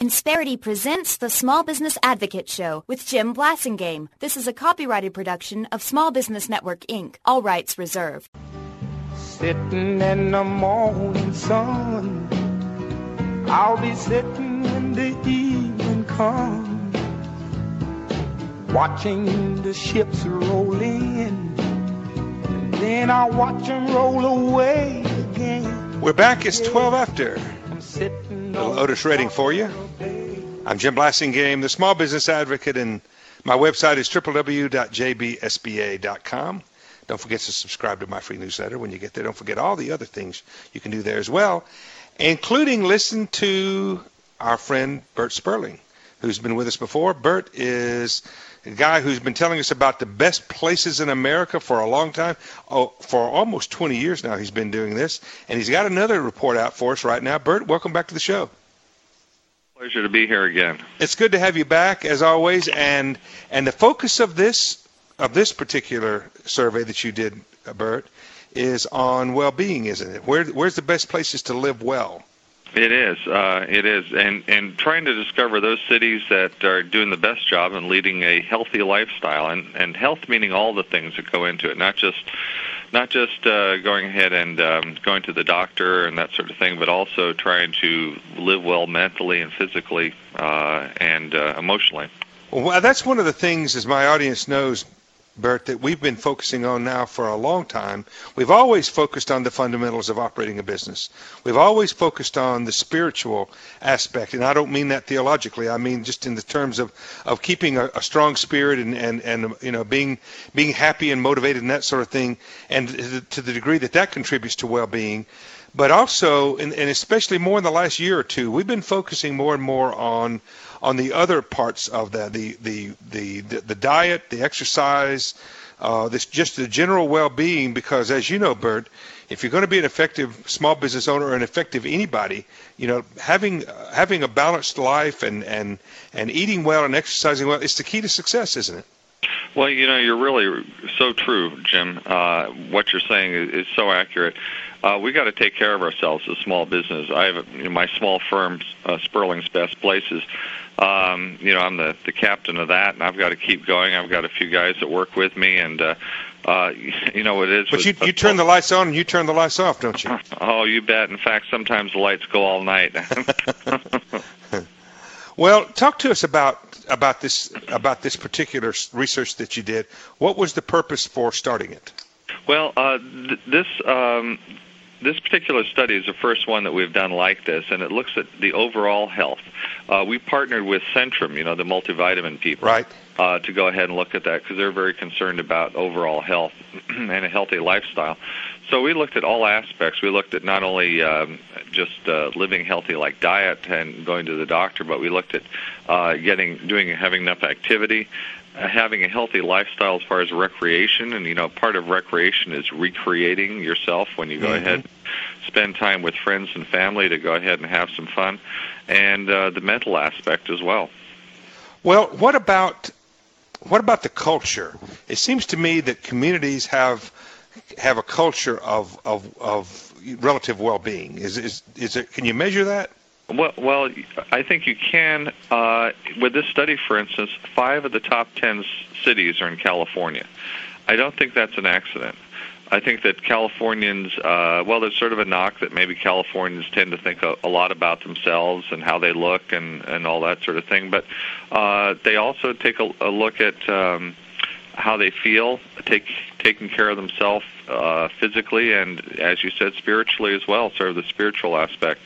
Insperity presents the Small Business Advocate Show with Jim Blasingame. This is a copyrighted production of Small Business Network, Inc. All rights reserved. Sitting in the morning sun, I'll be sitting when the evening comes, watching the ships roll in, and then I'll watch them roll away again. We're back. It's 12 after. Little Otis Redding for you. I'm Jim Blasingame, the Small Business Advocate, and my website is www.jbsba.com. Don't forget to subscribe to my free newsletter when you get there. Don't forget all the other things you can do there as well, including listen to our friend Bert Sperling, who's been with us before. Bert is a guy who's been telling us about the best places in America for a long time. Oh, for almost 20 years now he's been doing this, and he's got another report out for us right now. Bert, welcome back to the show. Pleasure to be here again. It's good to have you back, as always, and the focus of this particular survey that you did, Bert, is on well-being, isn't it? Where's the best places to live well? It is, and trying to discover those cities that are doing the best job in leading a healthy lifestyle, and health meaning all the things that go into it, not just going ahead and going to the doctor and that sort of thing, but also trying to live well mentally and physically and emotionally. Well, that's one of the things, as my audience knows, Bert, that we've been focusing on now for a long time. We've always focused on the fundamentals of operating a business. We've always focused on the spiritual aspect, and I don't mean that theologically. I mean just in the terms of keeping a strong spirit and you know being happy and motivated and that sort of thing, and to the degree that contributes to well-being. But also, and especially more in the last year or two, we've been focusing more and more on the other parts of that, the diet, the exercise, just the general well-being. Because, as you know, Bert, if you're going to be an effective small business owner or an effective anybody, you know, having a balanced life and eating well and exercising well is the key to success, isn't it? Well, you know, you're really so true, Jim. What you're saying is so accurate. We got to take care of ourselves as a small business. I have my small firm, Sperling's Best Places. You know, I'm the captain of that, and I've got to keep going. I've got a few guys that work with me, and you know what it is. But you turn the lights on and you turn the lights off, don't you? Oh, you bet. In fact, sometimes the lights go all night. Well, talk to us about this particular research that you did. What was the purpose for starting it? Well, this particular study is the first one that we've done like this, and it looks at the overall health. We partnered with Centrum, you know, the multivitamin people, right, to go ahead and look at that because they're very concerned about overall health and a healthy lifestyle. So we looked at all aspects. We looked at not only just living healthy like diet and going to the doctor, but we looked at having enough activity, having a healthy lifestyle as far as recreation. And, you know, part of recreation is recreating yourself when you go ahead and spend time with friends and family to go ahead and have some fun, and the mental aspect as well. Well, what about the culture? It seems to me that communities have a culture of relative well-being. Is it? Can you measure that? Well, I think you can. With this study, for instance, 5 of the top 10 cities are in California. I don't think that's an accident. I think that Californians, there's sort of a knock that maybe Californians tend to think a lot about themselves and how they look and all that sort of thing. But they also take a look at how they feel, taking care of themselves physically and, as you said, spiritually as well, sort of the spiritual aspect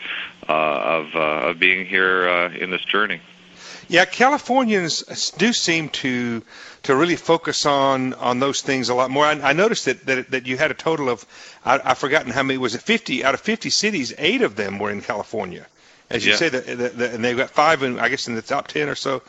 of being here in this journey. Yeah, Californians do seem to really focus on those things a lot more. I noticed that you had a total of, I've forgotten how many, was it 50? Out of 50 cities, 8 of them were in California. As you say, and they've got 5, I guess, in the top 10 or so.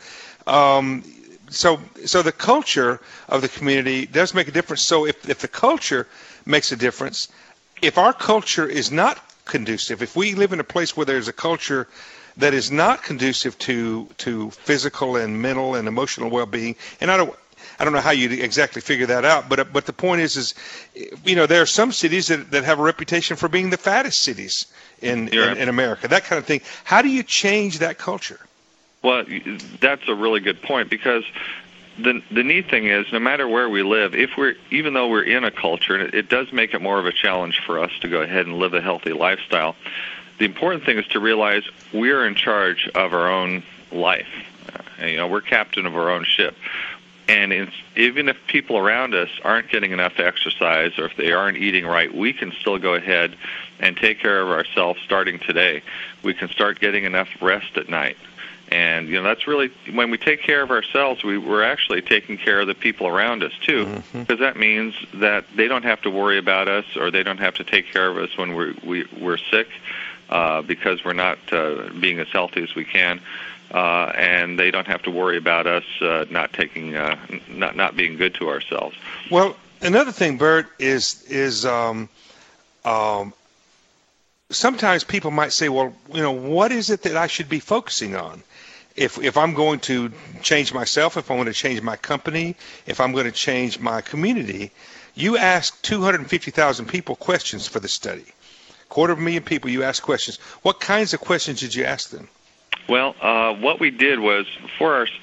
So the culture of the community does make a difference. So if the culture makes a difference, if our culture is not conducive, if we live in a place where there's a culture that is not conducive to physical and mental and emotional well-being, and I don't know how you exactly figure that out, but the point is you know, there are some cities that have a reputation for being the fattest cities in America, that kind of thing. How do you change that culture? Well, that's a really good point, because the neat thing is, no matter where we live, even though we're in a culture, and it does make it more of a challenge for us to go ahead and live a healthy lifestyle, the important thing is to realize we're in charge of our own life. We're captain of our own ship. And even if people around us aren't getting enough exercise, or if they aren't eating right, we can still go ahead and take care of ourselves starting today. We can start getting enough rest at night. And, that's really, when we take care of ourselves, we're actually taking care of the people around us, too, because that means that they don't have to worry about us, or they don't have to take care of us when we're sick, because we're not being as healthy as we can. And they don't have to worry about us not being good to ourselves. Well, another thing, Bert, is sometimes people might say, well, what is it that I should be focusing on? If I'm going to change myself, if I'm going to change my company, if I'm going to change my community. You asked 250,000 people questions for the study. 250,000 people, you asked questions. What kinds of questions did you ask them? Well, what we did was, for our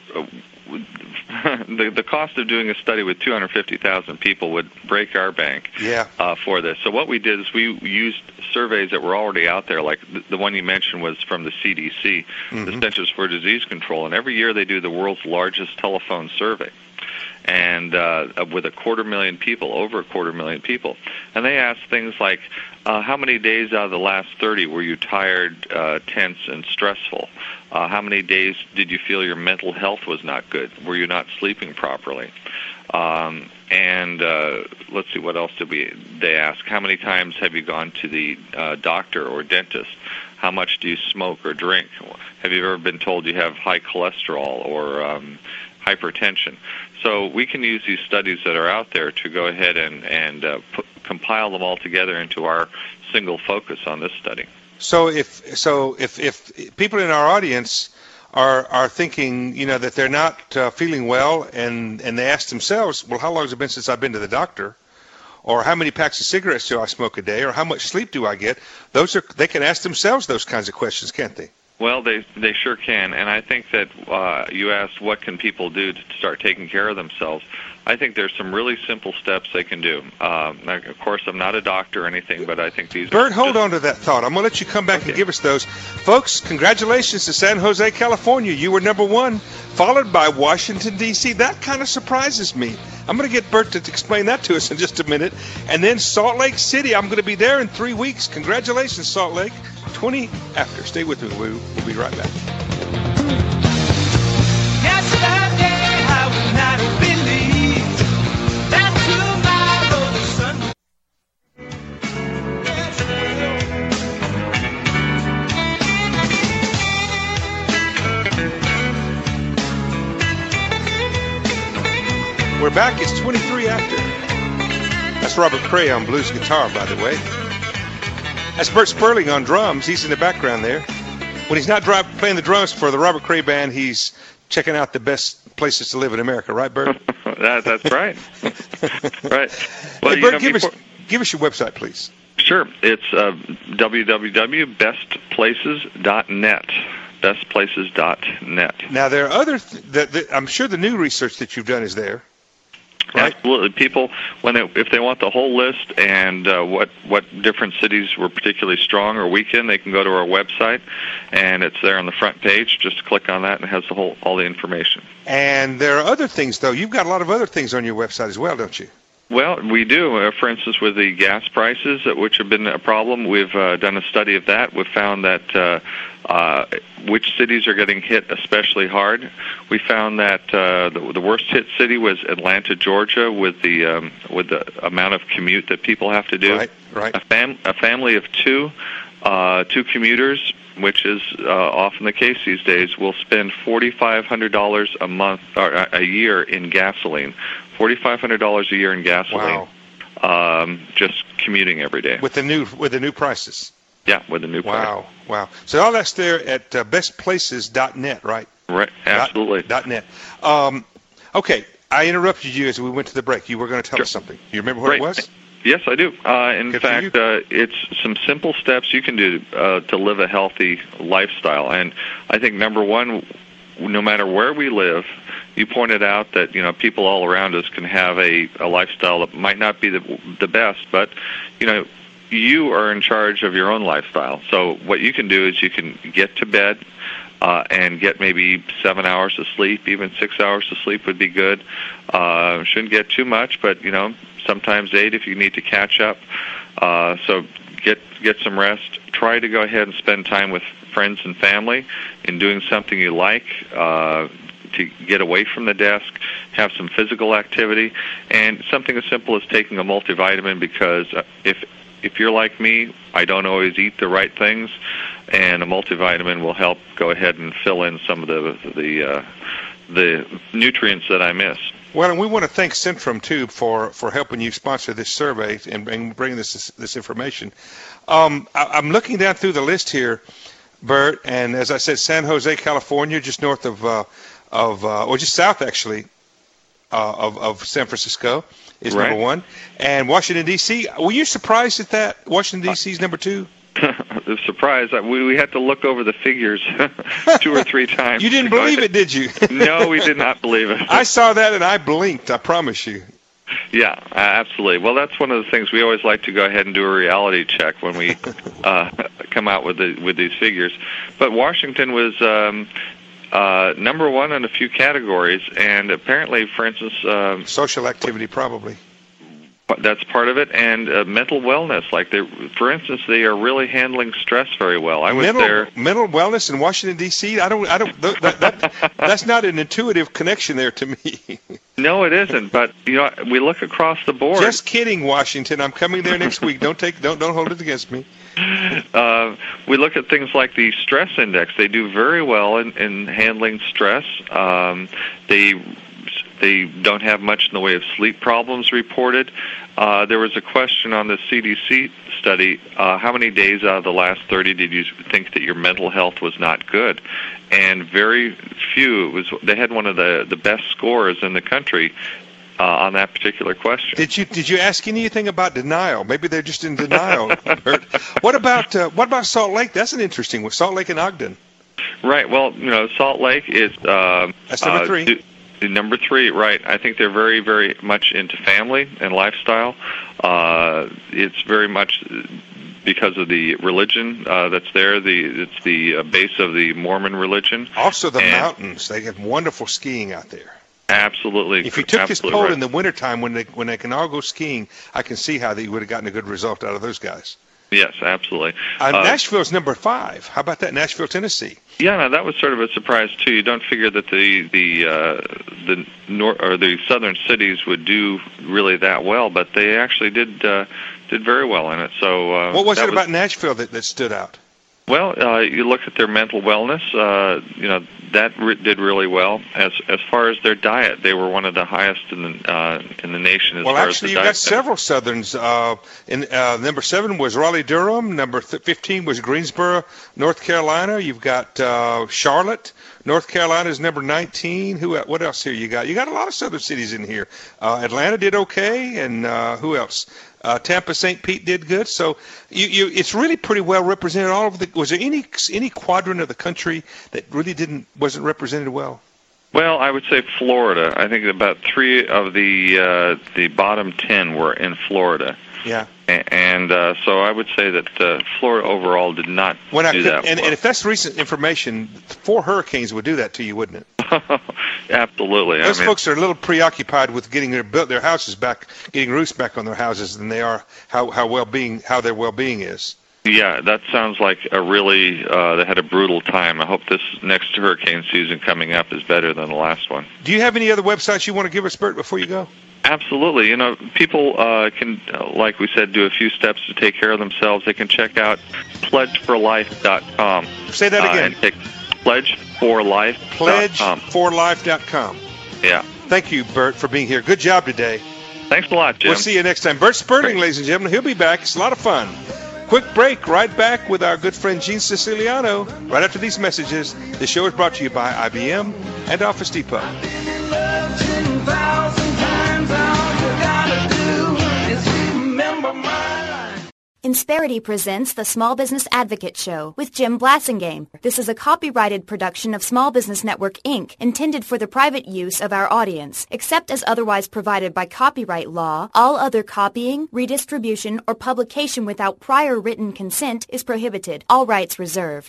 the cost of doing a study with 250,000 people would break our bank for this. So what we did is we used surveys that were already out there, like the one you mentioned was from the CDC, the Centers for Disease Control, and every year they do the world's largest telephone survey. And with 250,000 people, over 250,000 people. And they asked things like, how many days out of the last 30 were you tired, tense, and stressful? How many days did you feel your mental health was not good? Were you not sleeping properly? And let's see, what else did they ask? How many times have you gone to the doctor or dentist? How much do you smoke or drink? Have you ever been told you have high cholesterol or hypertension? So we can use these studies that are out there to go ahead and compile them all together into our single focus on this study. So if people in our audience are thinking, that they're not feeling well, and they ask themselves, well, how long has it been since I've been to the doctor? Or how many packs of cigarettes do I smoke a day? Or how much sleep do I get? They can ask themselves those kinds of questions, can't they? Well, they sure can, and I think that you asked what can people do to start taking care of themselves. I think there's some really simple steps they can do. Of course, I'm not a doctor or anything, but I think these Bert, hold on to that thought. I'm going to let you come back and give us those. Folks, congratulations to San Jose, California. You were number one, followed by Washington, D.C. That kind of surprises me. I'm going to get Bert to explain that to us in just a minute. And then Salt Lake City. I'm going to be there in 3 weeks. Congratulations, Salt Lake. 20 after. Stay with me. We'll be right back. Yesterday I would not have believed that tomorrow the sun. We're back. It's 23 after. That's Robert Cray on blues guitar, by the way. That's Bert Sperling on drums. He's in the background there. When he's not playing the drums for the Robert Cray Band, he's checking out the best places to live in America, right, Bert? That's right. Right. Well, hey, Bert, give us your website, please. Sure. It's www.bestplaces.net. Bestplaces.net. Now, there are other I'm sure the new research that you've done is there. Right. Absolutely. People, if they want the whole list and what different cities were particularly strong or weak in, they can go to our website, and it's there on the front page. Just click on that, and it has all the information. And there are other things, though. You've got a lot of other things on your website as well, don't you? Well, we do. For instance, with the gas prices, which have been a problem, we've done a study of that. We've found that which cities are getting hit especially hard. We found that the worst hit city was Atlanta, Georgia, with the amount of commute that people have to do. Right. A family of two commuters, which is often the case these days, will spend $4,500 a month or a year in gasoline. $4,500 a year in gasoline. Wow. Just commuting every day. With the new prices. Yeah, with the new price. Wow. So all that's there at bestplaces.net, right? Right, absolutely. .net. Okay, I interrupted you as we went to the break. You were going to tell us something. You remember what it was? Yes, I do. In fact, it's some simple steps you can do to live a healthy lifestyle. And I think, number one, no matter where we live, you pointed out that people all around us can have a lifestyle that might not be the best, but you are in charge of your own lifestyle. So what you can do is you can get to bed and get maybe 7 hours of sleep. Even 6 hours of sleep would be good. Shouldn't get too much, but sometimes 8 if you need to catch up. So get some rest. Try to go ahead and spend time with friends and family in doing something you like, to get away from the desk, have some physical activity, and something as simple as taking a multivitamin, because if you're like me, I don't always eat the right things, and a multivitamin will help go ahead and fill in some of the nutrients that I miss. Well, and we want to thank Centrum, too, for helping you sponsor this survey and bring this information. I'm looking down through the list here, Bert, and as I said, San Jose, California, just north of or just south, actually, of San Francisco is right. number 1. And Washington, D.C., were you surprised at that? Washington, D.C. is number 2? The surprise. We had to look over the figures 2 or 3 times. You didn't believe it, did you? No, we did not believe it. I saw that and I blinked, I promise you. Yeah, absolutely. Well, that's one of the things we always like to go ahead and do a reality check when we come out with these figures. But Washington was number 1 in a few categories, and apparently, for instance, social activity probably. That's part of it, and mental wellness. For instance, they are really handling stress very well. I was there. Mental wellness in Washington D.C. That's not an intuitive connection there to me. No, it isn't. But we look across the board. Just kidding, Washington. I'm coming there next week. Don't hold it against me. We look at things like the stress index. They do very well in handling stress. They don't have much in the way of sleep problems reported. There was a question on the CDC study, how many days out of the last 30 did you think that your mental health was not good? And very few. They had one of the best scores in the country on that particular question. Did you ask anything about denial? Maybe they're just in denial. What about Salt Lake? That's an interesting one. Salt Lake and Ogden. Right. Well, Salt Lake is that's number 3. Number 3, right. I think they're very, very much into family and lifestyle. It's very much because of the religion that's there. It's the base of the Mormon religion. Also the mountains. They have wonderful skiing out there. Absolutely. If you took this poll in the wintertime when they can all go skiing, I can see how they would have gotten a good result out of those guys. Yes, absolutely. Nashville's number 5. How about that, Nashville, Tennessee? Yeah, no, that was sort of a surprise too. You don't figure that the southern cities would do really that well, but they actually did very well in it. So, what was it about Nashville that stood out? Well, you look at their mental wellness. That did really well. As far as their diet, they were one of the highest in the nation. As well, far actually, as you got several Southerns. Number 7 was Raleigh-Durham. Number 15 was Greensboro, North Carolina. You've got Charlotte, North Carolina is number 19. What else here you got? You got a lot of Southern cities in here. Atlanta did okay, and who else? Tampa, St. Pete did good. So it's really pretty well represented all over the. Was there any quadrant of the country that really wasn't represented well? Well, I would say Florida. I think about 3 of the bottom 10 were in Florida. Yeah. And so I would say that Florida overall did not do that well. And if that's recent information, 4 hurricanes would do that to you, wouldn't it? Absolutely. Those folks are a little preoccupied with getting their houses back, getting roofs back on their houses, than they are how their well-being is. Yeah, that sounds like a really they had a brutal time. I hope this next hurricane season coming up is better than the last one. Do you have any other websites you want to give us, Bert, before you go? Absolutely. People can, like we said, do a few steps to take care of themselves. They can check out pledgeforlife.com. Say that again. And pledgeforlife.com. Pledgeforlife.com. Yeah. Thank you, Bert, for being here. Good job today. Thanks a lot, Jim. We'll see you next time. Bert Sperling, ladies and gentlemen. He'll be back. It's a lot of fun. Quick break, right back with our good friend Gene Siciliano. Right after these messages, the show is brought to you by IBM and Office Depot. Insperity presents the Small Business Advocate Show with Jim Blasingame. This is a copyrighted production of Small Business Network, Inc., intended for the private use of our audience. Except as otherwise provided by copyright law, all other copying, redistribution, or publication without prior written consent is prohibited. All rights reserved.